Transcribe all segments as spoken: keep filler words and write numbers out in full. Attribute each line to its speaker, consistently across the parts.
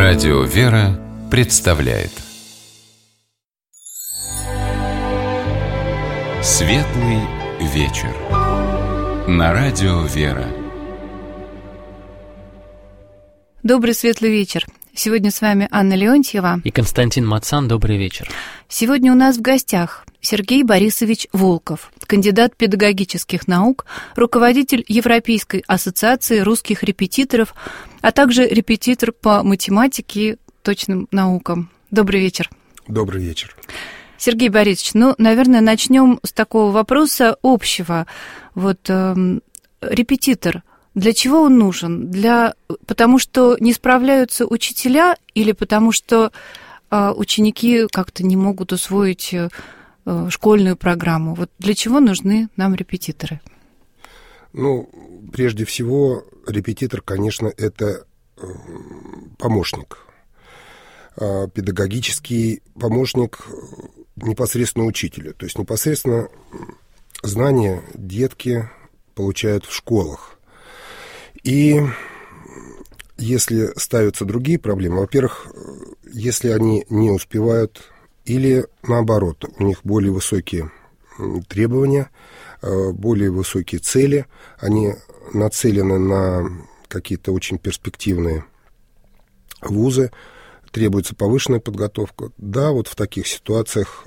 Speaker 1: Радио «Вера» представляет Светлый вечер на Радио «Вера».
Speaker 2: Добрый светлый вечер. Сегодня с вами Анна Леонтьева
Speaker 3: и Константин Мацан. Добрый вечер.
Speaker 2: Сегодня у нас в гостях Сергей Борисович Волков, кандидат педагогических наук, руководитель Европейской ассоциации русских репетиторов, а также репетитор по математике и точным наукам. Добрый вечер.
Speaker 4: Добрый вечер.
Speaker 2: Сергей Борисович, ну, наверное, начнем с такого вопроса общего. Вот э, репетитор. Для чего он нужен? Для... Потому что не справляются учителя или потому что э, ученики как-то не могут усвоить э, школьную программу? Вот для чего нужны нам репетиторы?
Speaker 4: Ну, прежде всего, репетитор, конечно, это э, помощник. Э, педагогический помощник непосредственно учителю. То есть непосредственно знания детки получают в школах. И если ставятся другие проблемы, во-первых, если они не успевают, или наоборот, у них более высокие требования, более высокие цели, они нацелены на какие-то очень перспективные вузы, требуется повышенная подготовка. Да, вот в таких ситуациях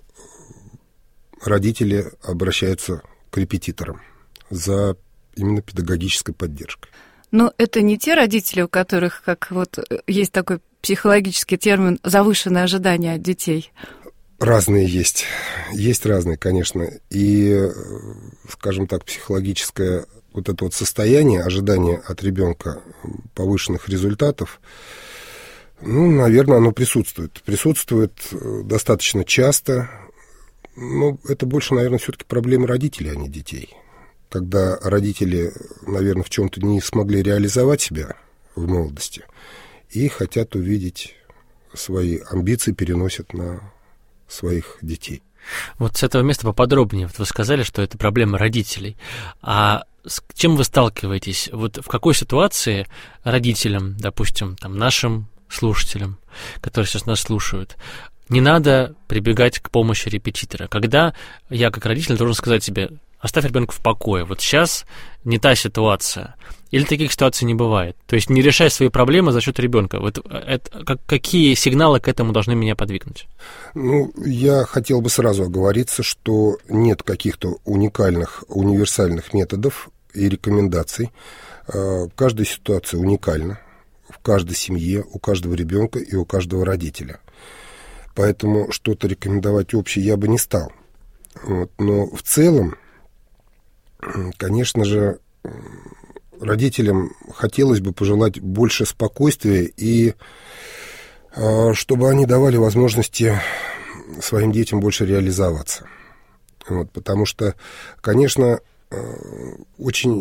Speaker 4: родители обращаются к репетиторам за именно педагогической поддержкой.
Speaker 2: Но это не те родители, у которых, как вот есть такой психологический термин, завышенные ожидания от детей.
Speaker 4: Разные есть. Есть разные, конечно. И, скажем так, психологическое вот это вот состояние, ожидания от ребенка повышенных результатов, ну, наверное, оно присутствует. Присутствует достаточно часто. Но это больше, наверное, все-таки проблема родителей, а не детей. Когда родители, наверное, в чем-то не смогли реализовать себя в молодости и хотят увидеть свои амбиции, переносят на своих детей.
Speaker 3: Вот с этого места поподробнее. Вот вы сказали, что это проблема родителей. А с чем вы сталкиваетесь? Вот в какой ситуации родителям, допустим, там, нашим слушателям, которые сейчас нас слушают, не надо прибегать к помощи репетитора? Когда я, как родитель, должен сказать себе: оставь ребенка в покое, вот сейчас не та ситуация. Или таких ситуаций не бывает? То есть не решай свои проблемы за счет ребенка. Вот это, как, какие сигналы к этому должны меня подвигнуть?
Speaker 4: Ну, я хотел бы сразу оговориться, что нет каких-то уникальных, универсальных методов и рекомендаций. Каждая ситуация уникальна в каждой семье, у каждого ребенка и у каждого родителя. Поэтому что-то рекомендовать общее я бы не стал. Вот. Но в целом, конечно же, родителям хотелось бы пожелать больше спокойствия и чтобы они давали возможности своим детям больше реализоваться. Вот, потому что, конечно, очень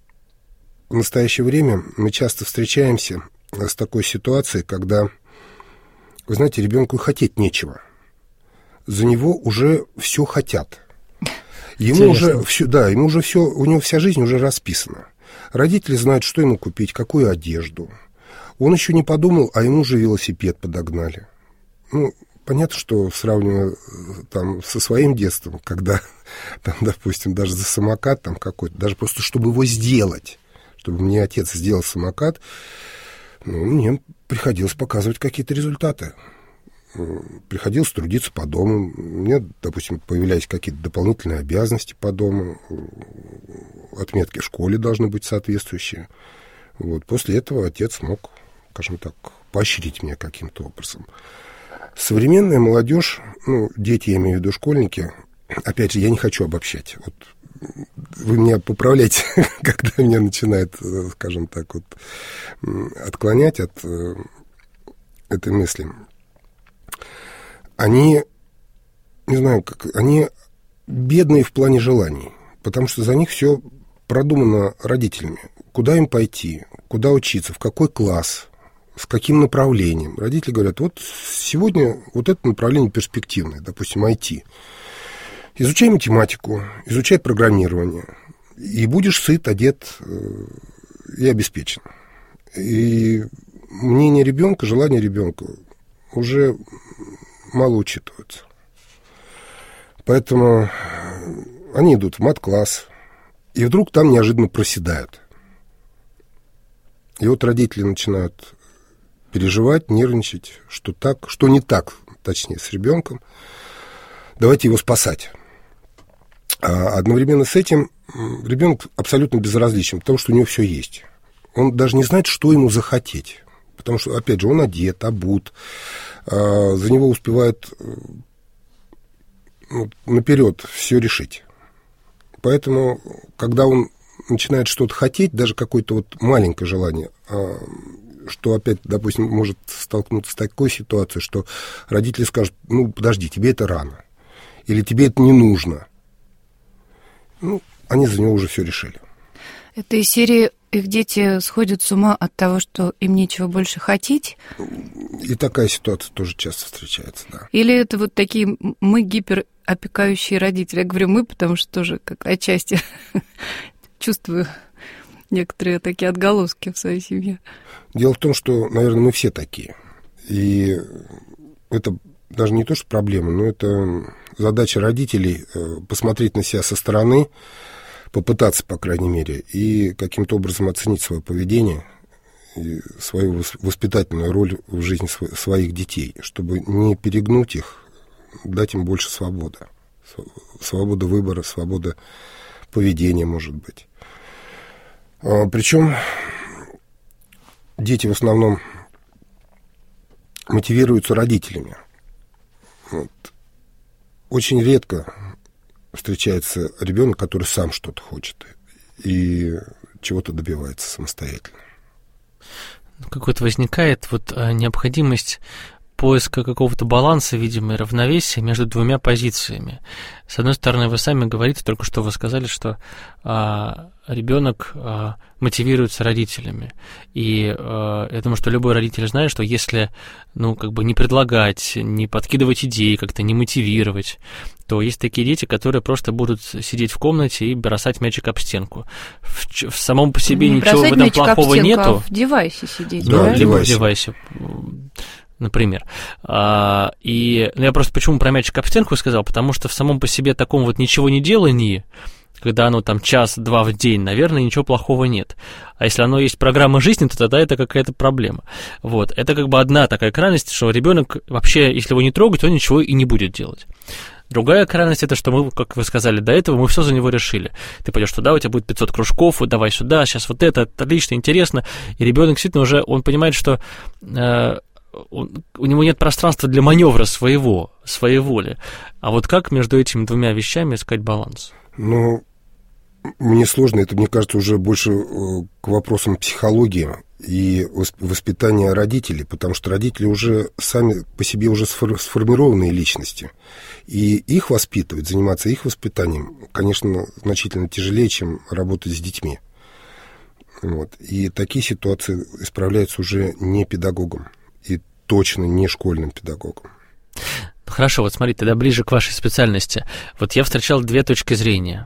Speaker 4: в настоящее время мы часто встречаемся с такой ситуацией, когда, вы знаете, ребенку хотеть нечего. За него уже все хотят. Ему Интересно. уже все, да, ему уже все, у него вся жизнь уже расписана. Родители знают, что ему купить, какую одежду. Он еще не подумал, а ему уже велосипед подогнали. Ну, понятно, что сравнивая там со своим детством, когда, там, допустим, даже за самокат там какой-то, даже просто чтобы его сделать, чтобы мне отец сделал самокат, ну, мне приходилось показывать какие-то результаты. Приходилось трудиться по дому. У меня, допустим, появлялись какие-то дополнительные обязанности по дому. Отметки в школе должны быть соответствующие. Вот. После этого отец мог, скажем так, поощрить меня каким-то образом. Современная молодежь, ну, дети, я имею в виду школьники, опять же, я не хочу обобщать. Вот вы меня поправляете, когда меня начинает, скажем так, вот, отклонять от этой мысли. Они, не знаю, как, они бедные в плане желаний, потому что за них все продумано родителями. Куда им пойти, куда учиться, в какой класс, с каким направлением. Родители говорят: вот сегодня вот это направление перспективное, допустим, ай ти. Изучай математику, изучай программирование, и будешь сыт, одет и обеспечен. И мнение ребенка, желание ребенка уже мало учитываются. Поэтому они идут в мат-класс, и вдруг там неожиданно проседают. И вот родители начинают переживать, нервничать, что так, что не так, точнее, с ребенком. Давайте его спасать. А одновременно с этим ребенок абсолютно безразличен, потому что у него все есть. Он даже не знает, что ему захотеть. Потому что, опять же, он одет, обут, за него успевает ну, наперед все решить. Поэтому, когда он начинает что-то хотеть, даже какое-то вот маленькое желание, что опять, допустим, может столкнуться с такой ситуацией, что родители скажут, ну, подожди, тебе это рано, или тебе это не нужно. Ну, они за него уже все решили.
Speaker 2: Это из серии «Их дети сходят с ума от того, что им нечего больше хотеть».
Speaker 4: И такая ситуация тоже часто встречается, да.
Speaker 2: Или это вот такие мы гиперопекающие родители. Я говорю «мы», потому что тоже как отчасти чувствую некоторые такие отголоски в своей семье.
Speaker 4: Дело в том, что, наверное, мы все такие. И это даже не то, что проблема, но это задача родителей посмотреть на себя со стороны, попытаться, по крайней мере, и каким-то образом оценить свое поведение и свою воспитательную роль в жизни своих детей, чтобы не перегнуть их, дать им больше свободы. Свобода выбора, свобода поведения, может быть. Причем дети в основном мотивируются родителями. Вот. Очень редко встречается ребенок, который сам что-то хочет и чего-то добивается самостоятельно.
Speaker 3: Какой-то возникает вот необходимость поиска какого-то баланса, видимо, и равновесия между двумя позициями. С одной стороны, вы сами говорите, только что вы сказали, что а, ребенок а, мотивируется родителями. И а, я думаю, что любой родитель знает, что если, ну, как бы не предлагать, не подкидывать идеи, как-то не мотивировать, то есть такие дети, которые просто будут сидеть в комнате и бросать мячик об стенку. В, в самом по себе не ничего в этом плохого
Speaker 2: стенку,
Speaker 3: нету.
Speaker 2: А в девайсе сидеть,
Speaker 3: да,
Speaker 2: да?
Speaker 3: Либо в девайсе. Например. А, и ну, я просто почему про мячик об стенку сказал, потому что в самом по себе таком вот ничего не делании, когда оно там час-два в день, наверное, ничего плохого нет. А если оно есть программа жизни, то тогда это какая-то проблема. Вот. Это как бы одна такая крайность, что ребенок вообще, если его не трогать, он ничего и не будет делать. Другая крайность — это что мы, как вы сказали до этого, мы все за него решили. Ты пойдешь туда, у тебя будет пятьсот кружков, вот давай сюда, сейчас вот это, отлично, интересно. И ребенок действительно уже, он понимает, что э, он, у него нет пространства для маневра своего, своей воли. А вот как между этими двумя вещами искать баланс?
Speaker 4: Ну, мне сложно, это, мне кажется, уже больше к вопросам психологии и воспитания родителей, потому что родители уже сами по себе уже сформированные личности. И их воспитывать, заниматься их воспитанием, конечно, значительно тяжелее, чем работать с детьми. Вот. И такие ситуации исправляются уже не педагогом, и точно не школьным педагогом.
Speaker 3: Хорошо, вот смотрите, тогда ближе к вашей специальности. Вот я встречал две точки зрения.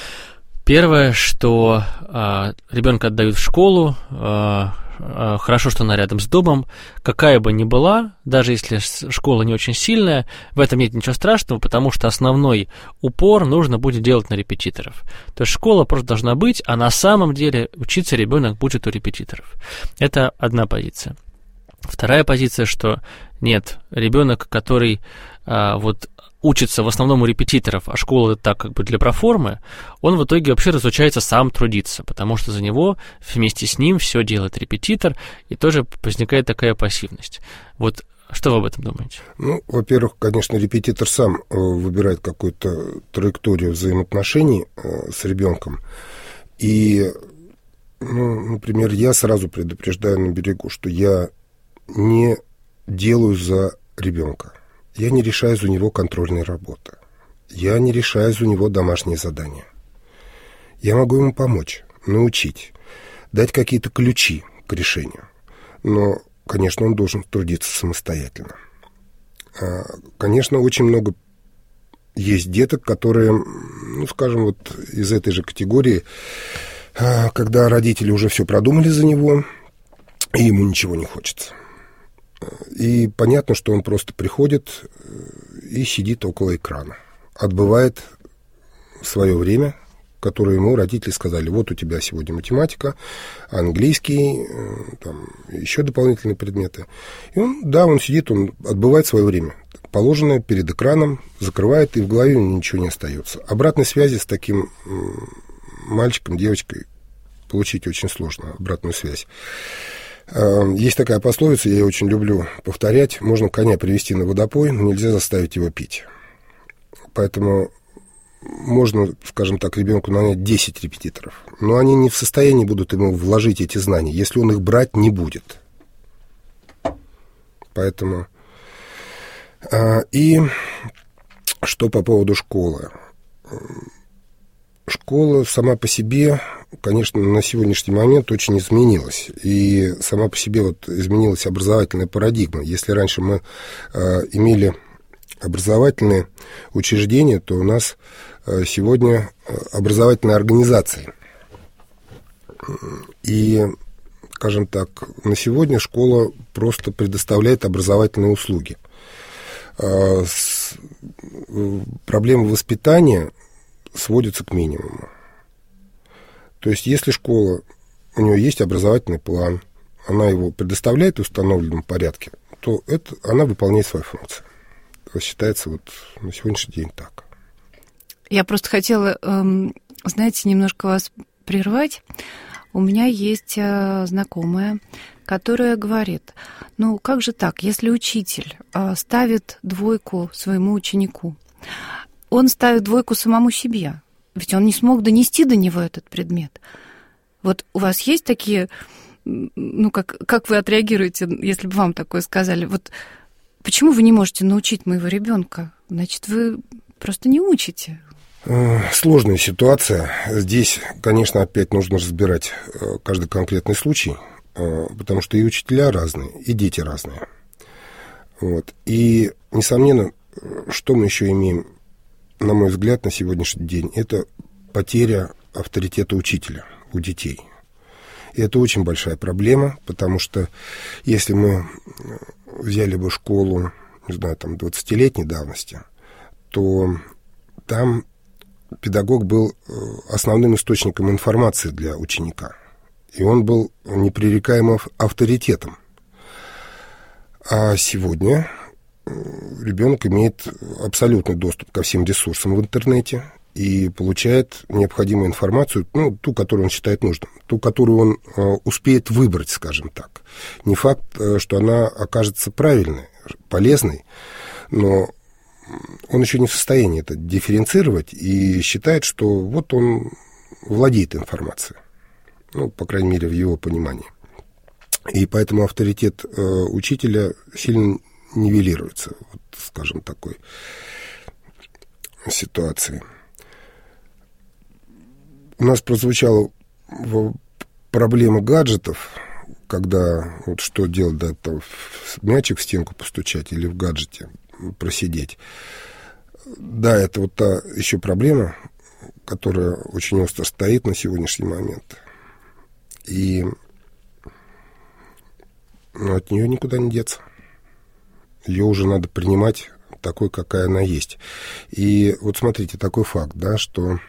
Speaker 3: Первое, что э, ребенка отдают в школу, э, э, хорошо, что она рядом с домом, какая бы ни была, даже если школа не очень сильная, в этом нет ничего страшного, потому что основной упор нужно будет делать на репетиторов. То есть школа просто должна быть, а на самом деле учиться ребенок будет у репетиторов. Это одна позиция. Вторая позиция, что нет, ребенок, который а, вот учится в основном у репетиторов, а школа так как бы для проформы, он в итоге вообще разучается сам трудиться, потому что за него вместе с ним все делает репетитор, и тоже возникает такая пассивность. Вот что вы об этом думаете?
Speaker 4: Ну, во-первых, конечно, репетитор сам выбирает какую-то траекторию взаимоотношений с ребенком. И, ну, например, я сразу предупреждаю на берегу, что я не делаю за ребенка. Я не решаю за него контрольные работы. Я не решаю за него домашние задания. Я могу ему помочь, научить, дать какие-то ключи к решению. Но, конечно, он должен трудиться самостоятельно. Конечно, очень много есть деток, которые, ну, скажем, вот из этой же категории, когда родители уже все продумали за него, и ему ничего не хочется. И понятно, что он просто приходит и сидит около экрана, отбывает свое время, которое ему родители сказали: вот у тебя сегодня математика, английский, там, еще дополнительные предметы. И он, да, он сидит, он отбывает свое время, положенное перед экраном, закрывает, и в голове у него ничего не остается. Обратной связи с таким мальчиком, девочкой получить очень сложно, обратную связь. Есть такая пословица, я ее очень люблю повторять: можно коня привести на водопой, но нельзя заставить его пить. Поэтому можно, скажем так, ребенку нанять десять репетиторов, но они не в состоянии будут ему вложить эти знания, если он их брать не будет. Поэтому... И что по поводу школы? Школа сама по себе, конечно, на сегодняшний момент очень изменилась. И сама по себе вот изменилась образовательная парадигма. Если раньше мы э, имели образовательные учреждения, то у нас э, сегодня образовательные организации. И, скажем так, на сегодня школа просто предоставляет образовательные услуги. Э, с, э, проблемы воспитания сводится к минимуму. То есть, если школа, у нее есть образовательный план, она его предоставляет в установленном порядке, то это, она выполняет свою функцию. Это считается вот на сегодняшний день так.
Speaker 2: Я просто хотела, знаете, немножко вас прервать. У меня есть знакомая, которая говорит: ну, как же так, если учитель ставит двойку своему ученику, он ставит двойку самому себе, ведь он не смог донести до него этот предмет. Вот у вас есть такие, ну, как, как вы отреагируете, если бы вам такое сказали? Вот почему вы не можете научить моего ребенка? Значит, вы просто не учите.
Speaker 4: Сложная ситуация. Здесь, конечно, опять нужно разбирать каждый конкретный случай, потому что и учителя разные, и дети разные. Вот. И, несомненно, что мы еще имеем, на мой взгляд, на сегодняшний день, это потеря авторитета учителя у детей. И это очень большая проблема, потому что если мы взяли бы школу, не знаю, там, двадцатилетней давности, то там педагог был основным источником информации для ученика. И он был непререкаемым авторитетом. А сегодня ребенок имеет абсолютный доступ ко всем ресурсам в интернете и получает необходимую информацию, ну, ту, которую он считает нужным, ту, которую он э, успеет выбрать, скажем так. Не факт, э, что она окажется правильной, полезной, но он еще не в состоянии это дифференцировать и считает, что вот он владеет информацией, ну, по крайней мере, в его понимании. И поэтому авторитет э, учителя сильно нивелируется, вот, скажем, такой ситуации. У нас прозвучала проблема гаджетов, когда вот что делать, да, там, мячик в стенку постучать или в гаджете просидеть. Да, это вот та еще проблема, которая очень остро стоит на сегодняшний момент. И ну, от нее никуда не деться. Ее уже надо принимать такой, какая она есть. И вот смотрите, такой факт, да, что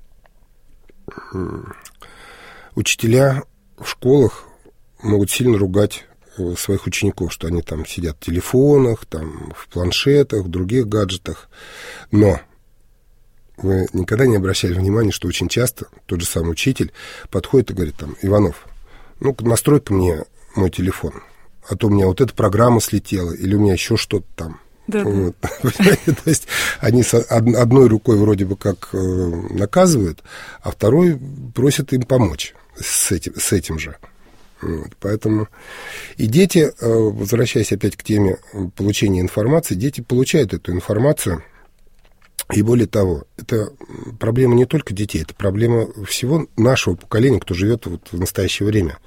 Speaker 4: учителя в школах могут сильно ругать своих учеников, что они там сидят в телефонах, там, в планшетах, в других гаджетах. Но вы никогда не обращали внимания, что очень часто тот же самый учитель подходит и говорит: там, Иванов, ну, настрой-ка мне мой телефон, а то у меня вот эта программа слетела, или у меня еще что-то там. Да, вот. То есть они с одной рукой вроде бы как наказывают, а второй просят им помочь с этим, с этим же. Вот. Поэтому и дети, возвращаясь опять к теме получения информации, дети получают эту информацию. И более того, это проблема не только детей, это проблема всего нашего поколения, кто живет вот в настоящее время.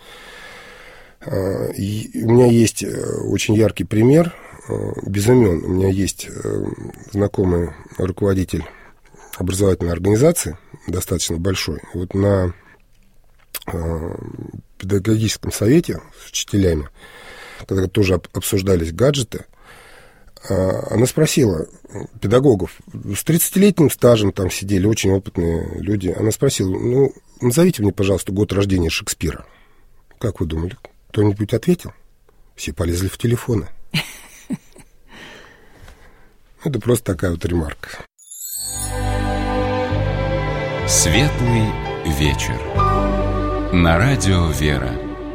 Speaker 4: И у меня есть очень яркий пример, без имен. У меня есть знакомый руководитель образовательной организации, достаточно большой. Вот на педагогическом совете с учителями, когда тоже обсуждались гаджеты, она спросила педагогов, с тридцатилетним стажем там сидели очень опытные люди, она спросила, ну, назовите мне, пожалуйста, год рождения Шекспира. Как вы думали, кто-нибудь ответил? Все полезли в телефоны. Это просто такая вот ремарка.
Speaker 1: Светлый вечер. На радио «Вера».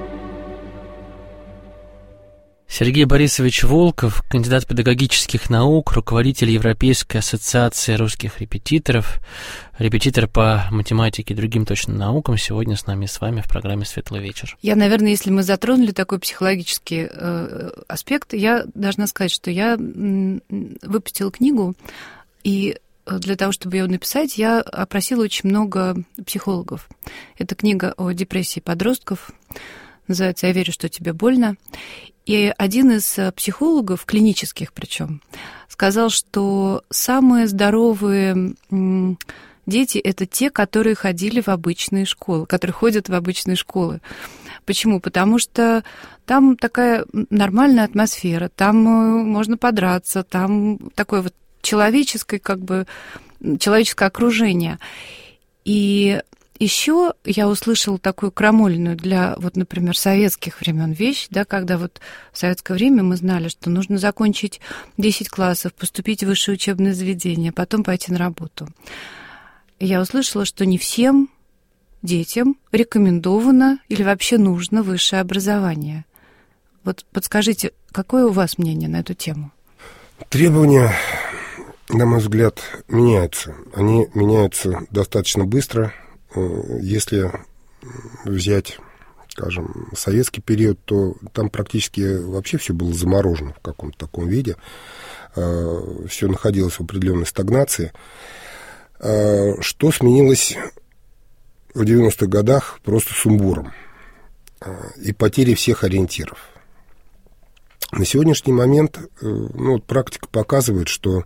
Speaker 3: Сергей Борисович Волков, кандидат педагогических наук, руководитель Европейской ассоциации русских репетиторов, репетитор по математике и другим точным наукам, сегодня с нами, с вами в программе «Светлый вечер».
Speaker 2: Я, наверное, если мы затронули такой психологический э, аспект, я должна сказать, что я м, выпустила книгу, и для того, чтобы ее написать, я опросила очень много психологов. Это книга о депрессии подростков, называется «Я верю, что тебе больно». И один из психологов, клинических причем, сказал, что самые здоровые дети – это те, которые ходили в обычные школы, которые ходят в обычные школы. Почему? Потому что там такая нормальная атмосфера, там можно подраться, там такое вот человеческое, как бы, человеческое окружение. И еще я услышала такую крамольную для, вот, например, советских времен вещь, да, когда вот в советское время мы знали, что нужно закончить десять классов, поступить в высшее учебное заведение, потом пойти на работу. И я услышала, что не всем детям рекомендовано или вообще нужно высшее образование. Вот подскажите, какое у вас мнение на эту тему?
Speaker 4: Требования, на мой взгляд, меняются. Они меняются достаточно быстро. Если взять, скажем, советский период, то там практически вообще все было заморожено в каком-то таком виде. Все находилось в определенной стагнации. Что сменилось в девяностых годах просто сумбуром и потерей всех ориентиров. На сегодняшний момент, ну, вот практика показывает, что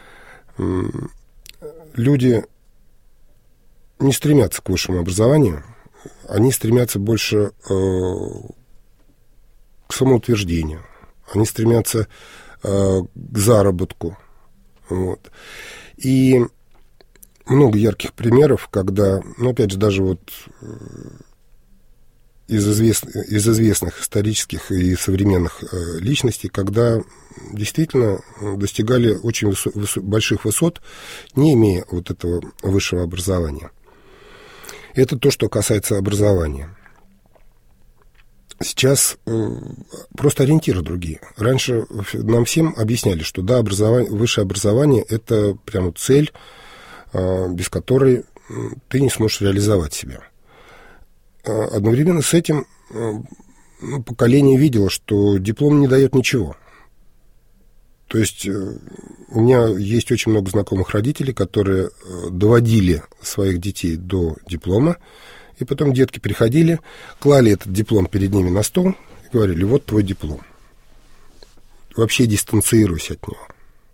Speaker 4: люди не стремятся к высшему образованию, они стремятся больше э, к самоутверждению, они стремятся э, к заработку. Вот. И много ярких примеров, когда, ну, опять же, даже вот из, извест... из известных исторических и современных э, личностей, когда действительно достигали очень высо... высо... больших высот, не имея вот этого высшего образования. Это то, что касается образования. Сейчас э, просто ориентиры другие. Раньше нам всем объясняли, что да, образование, высшее образование – это прямо цель, э, без которой ты не сможешь реализовать себя. Э, одновременно с этим э, ну, поколение видело, что диплом не дает ничего. То есть у меня есть очень много знакомых родителей, которые доводили своих детей до диплома, и потом детки приходили, клали этот диплом перед ними на стол и говорили: вот твой диплом. Вообще дистанцируйся от него.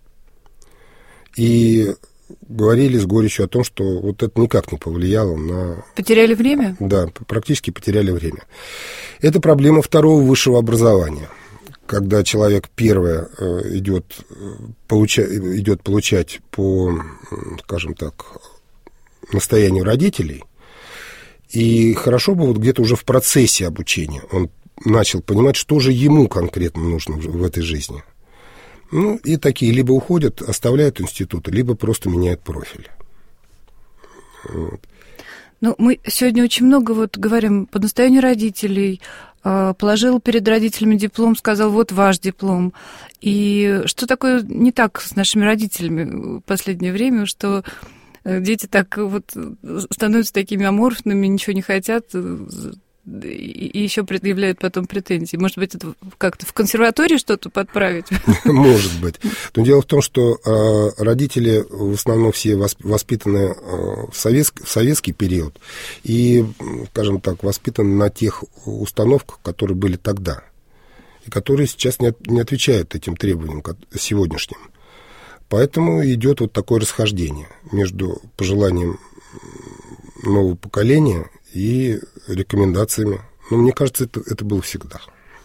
Speaker 4: И говорили с горечью о том, что вот это никак не повлияло на...
Speaker 2: Потеряли время?
Speaker 4: Да, практически потеряли время. Это проблема второго высшего образования. Когда человек первое идет, получа, идет получать по, скажем так, настоянию родителей, и хорошо бы вот где-то уже в процессе обучения он начал понимать, что же ему конкретно нужно в, в этой жизни. Ну, и такие либо уходят, оставляют институты, либо просто меняют профиль. Вот.
Speaker 2: Ну, мы сегодня очень много вот говорим по настоянию родителей. Положил перед родителями диплом, сказал: вот ваш диплом. И что такое не так с нашими родителями в последнее время, что дети так вот становятся такими аморфными, ничего не хотят, и еще предъявляют потом претензии. Может быть, это как-то в консерватории что-то подправить?
Speaker 4: Может быть. Но дело в том, что родители в основном все воспитаны в советский, в советский период и, скажем так, воспитаны на тех установках, которые были тогда, и которые сейчас не, не отвечают этим требованиям сегодняшним. Поэтому идет вот такое расхождение между пожеланием нового поколения и рекомендациями Но мне кажется, это, это было всегда.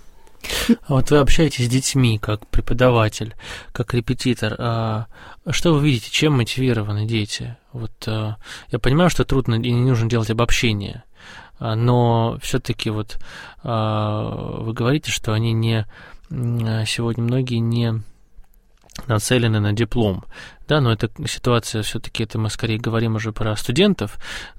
Speaker 3: А вот вы общаетесь с детьми как преподаватель, как репетитор. А что вы видите, чем мотивированы дети? Вот я понимаю, что трудно и не нужно делать обобщение, но все-таки вот вы говорите, что они не сегодня многие не нацелены на диплом, да, но эта ситуация, все-таки это мы скорее говорим уже про студентов,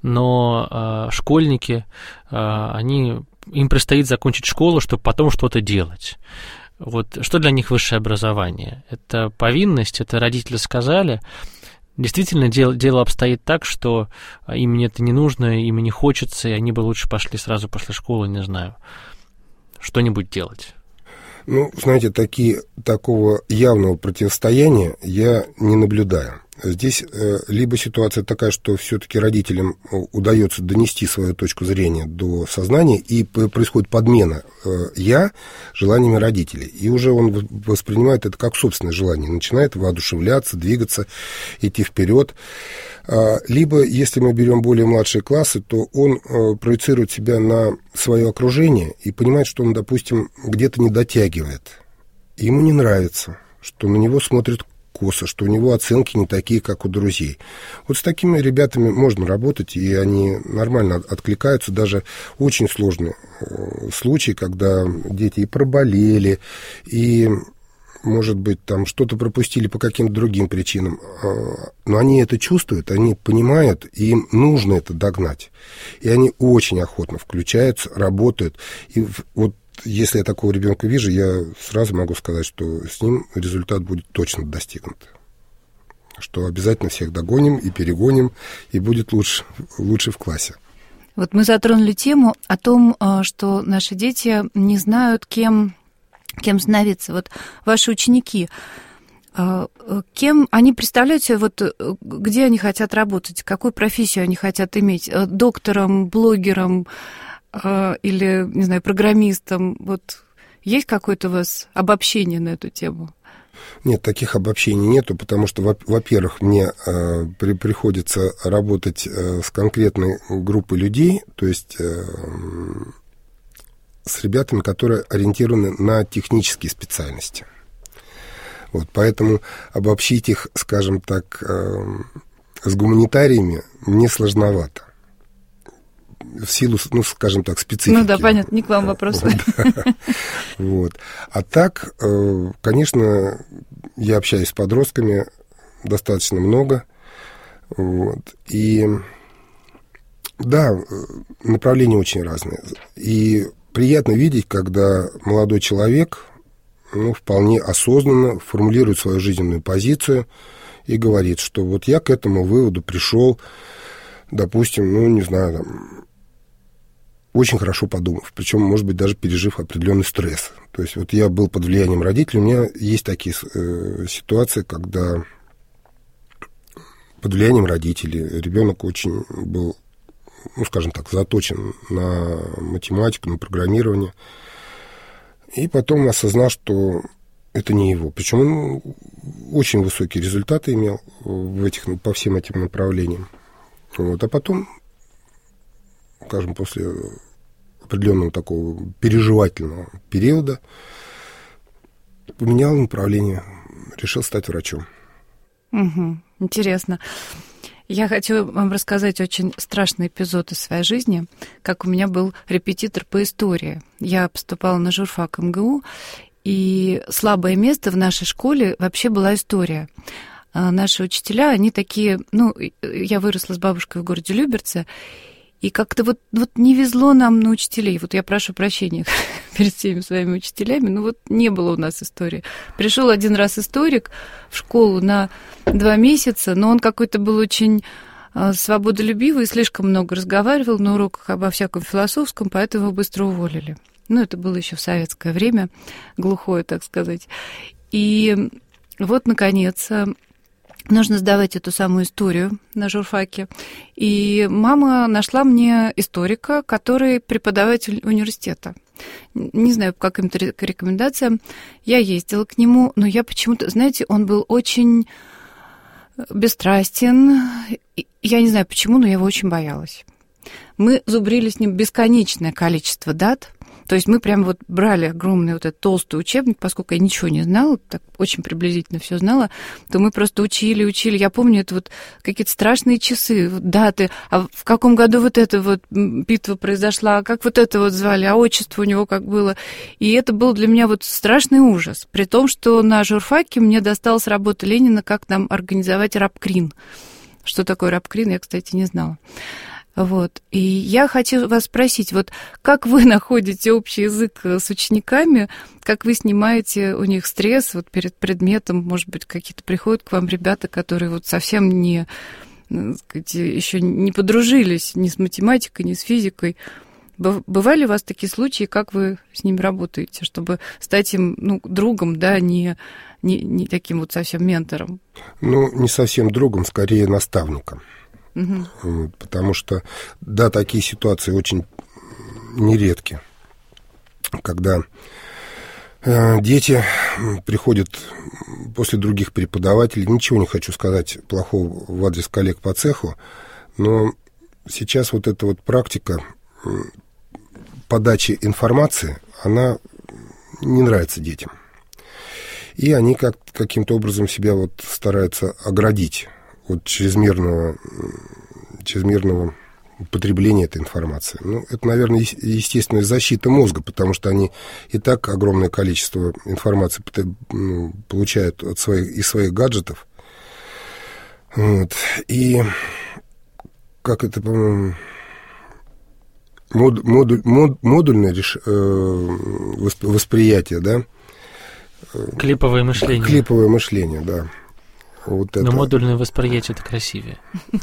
Speaker 3: но школьники, они им предстоит закончить школу, чтобы потом что-то делать. Вот что для них высшее образование? Это повинность, это родители сказали. Действительно, дело, дело обстоит так, что им это не нужно, им не хочется, и они бы лучше пошли сразу после школы, не знаю, что-нибудь делать.
Speaker 4: Ну, знаете, такие, такого явного противостояния я не наблюдаю. Здесь э, либо ситуация такая, что все-таки родителям удается донести свою точку зрения до сознания, и происходит подмена э, «я» желаниями родителей. И уже он воспринимает это как собственное желание, начинает воодушевляться, двигаться, идти вперед. Э, либо, если мы берем более младшие классы, то он э, проецирует себя на свое окружение и понимает, что он, допустим, где-то не дотягивает. Ему не нравится, что на него смотрят косо, что у него оценки не такие, как у друзей. Вот с такими ребятами можно работать, и они нормально откликаются. Даже очень сложные случаи, когда дети и проболели, и, может быть, там что-то пропустили по каким-то другим причинам. Но они это чувствуют, они понимают, и им нужно это догнать. И они очень охотно включаются, работают. И вот если я такого ребенка вижу, я сразу могу сказать, что с ним результат будет точно достигнут. Что обязательно всех догоним и перегоним, и будет лучше, лучше в классе.
Speaker 2: Вот мы затронули тему о том, что наши дети не знают, кем, кем становиться. Вот ваши ученики, кем они представляют себе, вот, где они хотят работать, какую профессию они хотят иметь? Доктором, блогером, или, не знаю, программистом. Вот есть какое-то у вас обобщение на эту тему?
Speaker 4: Нет, таких обобщений нету, потому что, во-первых, мне э, при, приходится работать э, с конкретной группой людей, то есть э, с ребятами, которые ориентированы на технические специальности. Вот, поэтому обобщить их, скажем так, э, с гуманитариями мне сложновато. В силу, ну, скажем так, специфики.
Speaker 2: Ну да, понятно, не к вам вопрос.
Speaker 4: Вот. А так, конечно, я общаюсь с подростками достаточно много. Вот. И да, направления очень разные. И приятно видеть, когда молодой человек, ну, вполне осознанно формулирует свою жизненную позицию и говорит, что вот я к этому выводу пришел, допустим, ну, не знаю, там, очень хорошо подумав, причем, может быть, даже пережив определенный стресс. То есть вот я был под влиянием родителей, у меня есть такие э, ситуации, когда под влиянием родителей ребенок очень был, ну, скажем так, заточен на математику, на программирование, и потом осознал, что это не его. Причем он очень высокие результаты имел в этих, по всем этим направлениям. Вот. А потом, скажем, после определенного такого переживательного периода поменял направление, решил стать врачом.
Speaker 2: Угу, интересно. Я хочу вам рассказать очень страшный эпизод из своей жизни, как у меня был репетитор по истории. Я поступала на журфак эм гэ у, и слабое место в нашей школе вообще была история. Наши учителя, они такие, ну, я выросла с бабушкой в городе Люберцы, и как-то вот, вот не везло нам на учителей. Вот я прошу прощения перед всеми своими учителями, но вот не было у нас истории. Пришел один раз историк в школу на два месяца, но он какой-то был очень свободолюбивый и слишком много разговаривал на уроках обо всяком философском, поэтому его быстро уволили. Ну, это было еще в советское время, глухое, так сказать. И вот, наконец, нужно сдавать эту самую историю на журфаке. И мама нашла мне историка, который преподаватель университета. Не знаю, по каким-то рекомендациям. Я ездила к нему, но я почему-то, знаете, он был очень бесстрастен. Я не знаю почему, но я его очень боялась. Мы зубрили с ним бесконечное количество дат. То есть мы прям вот брали огромный вот этот толстый учебник, поскольку я ничего не знала, так очень приблизительно все знала, то мы просто учили, учили. Я помню, это вот какие-то страшные часы, вот даты, а в каком году вот эта вот битва произошла, а как вот это вот звали, а отчество у него как было. И это был для меня вот страшный ужас. При том, что на журфаке мне досталась работа Ленина, как нам организовать рабкрин. Что такое рабкрин, я, кстати, не знала. Вот. И я хочу вас спросить, вот как вы находите общий язык с учениками, как вы снимаете у них стресс вот перед предметом, может быть, какие-то приходят к вам ребята, которые вот совсем не, так сказать, еще не подружились ни с математикой, ни с физикой. Бывали у вас такие случаи, как вы с ними работаете, чтобы стать им, ну, другом, да, не, не, не таким вот совсем ментором?
Speaker 4: Ну, не совсем другом, скорее наставником. Угу. Потому что, да, такие ситуации очень нередки, когда э, дети приходят после других преподавателей. Ничего не хочу сказать плохого в адрес коллег по цеху, но сейчас вот эта вот практика подачи информации, она не нравится детям. И они как, каким-то образом себя вот стараются оградить от чрезмерного, чрезмерного употребления этой информации. Ну, это, наверное, естественная защита мозга, потому что они и так огромное количество информации получают от своих, из своих гаджетов. Вот. И как это, по-моему, мод, модуль, мод, модульное реш, э, восприятие, да?
Speaker 3: Клиповое мышление.
Speaker 4: Клиповое мышление, да. Вот
Speaker 3: Но
Speaker 4: это.
Speaker 3: модульное восприятие — это красивее.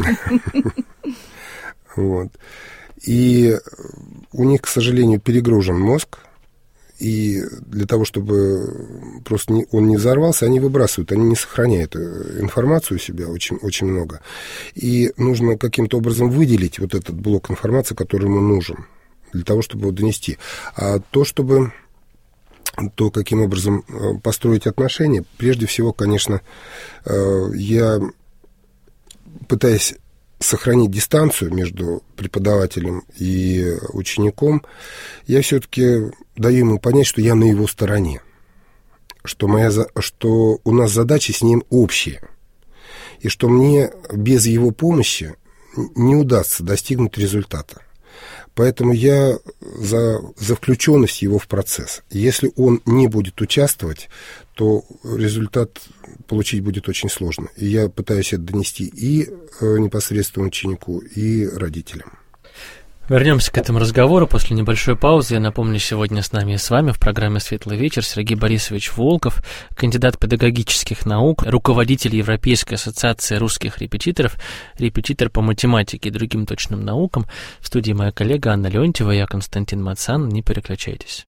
Speaker 4: Вот. И у них, к сожалению, перегружен мозг, и для того, чтобы просто не, он не взорвался, они выбрасывают, они не сохраняют информацию у себя очень, очень много. И нужно каким-то образом выделить вот этот блок информации, который ему нужен, для того, чтобы его донести. А то, чтобы... то, каким образом построить отношения, прежде всего, конечно, я пытаюсь сохранить дистанцию между преподавателем и учеником, я все-таки даю ему понять, что я на его стороне, что, моя, что у нас задачи с ним общие, и что мне без его помощи не удастся достигнуть результата. Поэтому я за, за включенность его в процесс. Если он не будет участвовать, то результат получить будет очень сложно. И я пытаюсь это донести и непосредственно ученику, и родителям.
Speaker 3: Вернемся к этому разговору после небольшой паузы. Я напомню, сегодня с нами и с вами в программе «Светлый вечер» Сергей Борисович Волков, кандидат педагогических наук, руководитель Европейской ассоциации русских репетиторов, репетитор по математике и другим точным наукам. В студии моя коллега Анна Леонтьева, я Константин Мацан. Не переключайтесь.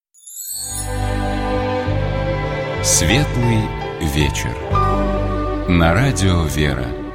Speaker 1: «Светлый вечер» на радио «Вера».